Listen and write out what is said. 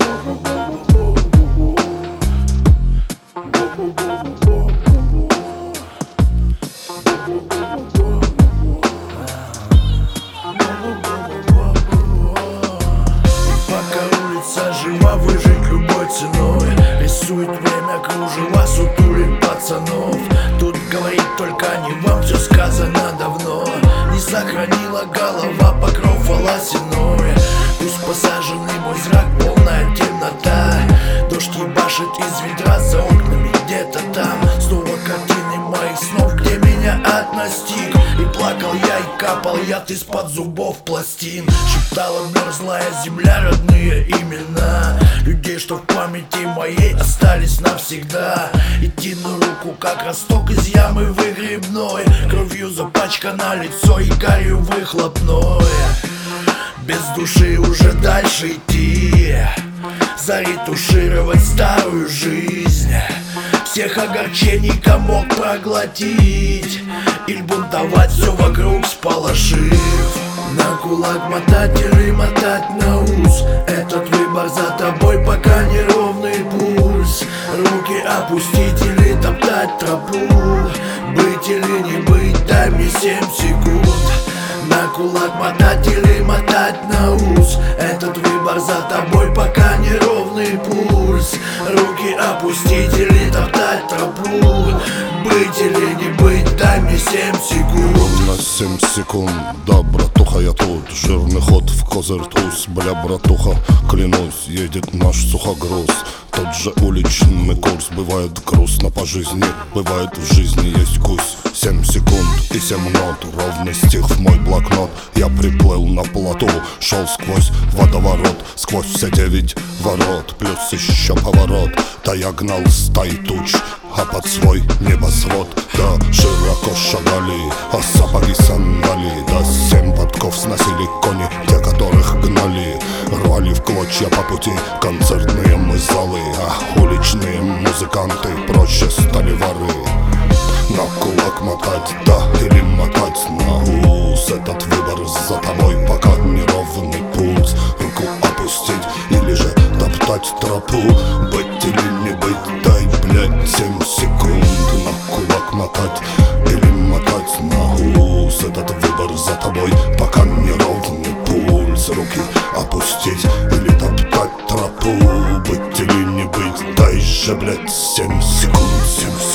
Жива, выжить любой ценой. Рисует время кружева, сутулит пацанов. Тут говорит только не вам, все сказано давно. Не сохранила голова покров волосяной. Пусть посаженный мой зрак, полная темнота. Дождь ебашит из ведра за окнами где-то там. Снова картины моих снов, где меня ад настиг. И плакал я, и капал яд из-под зубов пластин. Шептала мерзлая земля родные имена людей, что в памяти моей остались навсегда. Идти на руку, как росток из ямы выгребной. Кровью запачкано лицо и гарью выхлопной. Без души уже дальше идти, заретушировать старую жизнь. Всех огорчений комок проглотить или бунтовать все вокруг сполошив. На кулак мотать или мотать на ус, этот выбор за тобой, пока неровный пульс. Руки опустить или топтать тропу, быть или не быть, дай мне 7 секунд. На кулак мотать или мотать на ус, этот выбор за тобой, пока неровный пульс. Руки опустить или топтать тропу, быть или не быть, дай мне 7 секунд. На 7 секунд, да, братуха, я тут. Жирный ход в козырь туз. Бля, братуха, клянусь, едет наш сухогруз. Тот же уличный курс. Бывает грустно по жизни, бывает в жизни есть гусь. 7 секунд и 7 нот, ровный стих в мой блокнот. Я приплыл на плоту, шел сквозь водоворот, сквозь все 9 ворот, плюс еще поворот. Да я гнал стаи туч, а под свой небосвод. Да широко шагали, а сапоги сандали. Да 7 подков сносили кони, те, которых гнали. Рвали в клочья по пути концертные мы залы, а уличные музыканты проще стали воры. На кулак мотать, да, или мотать на ус, этот выбор за тобой, пока неровный пульс. Руку опустить или же топтать тропу, быть или не быть, дай, блядь, 7 секунд. На кулак мотать или мотать на ус, этот выбор за тобой, пока неровный пульс. Руки опустить или топтать тропу, быть или не быть, дай же, блядь, 7 секунд, 7 секунд.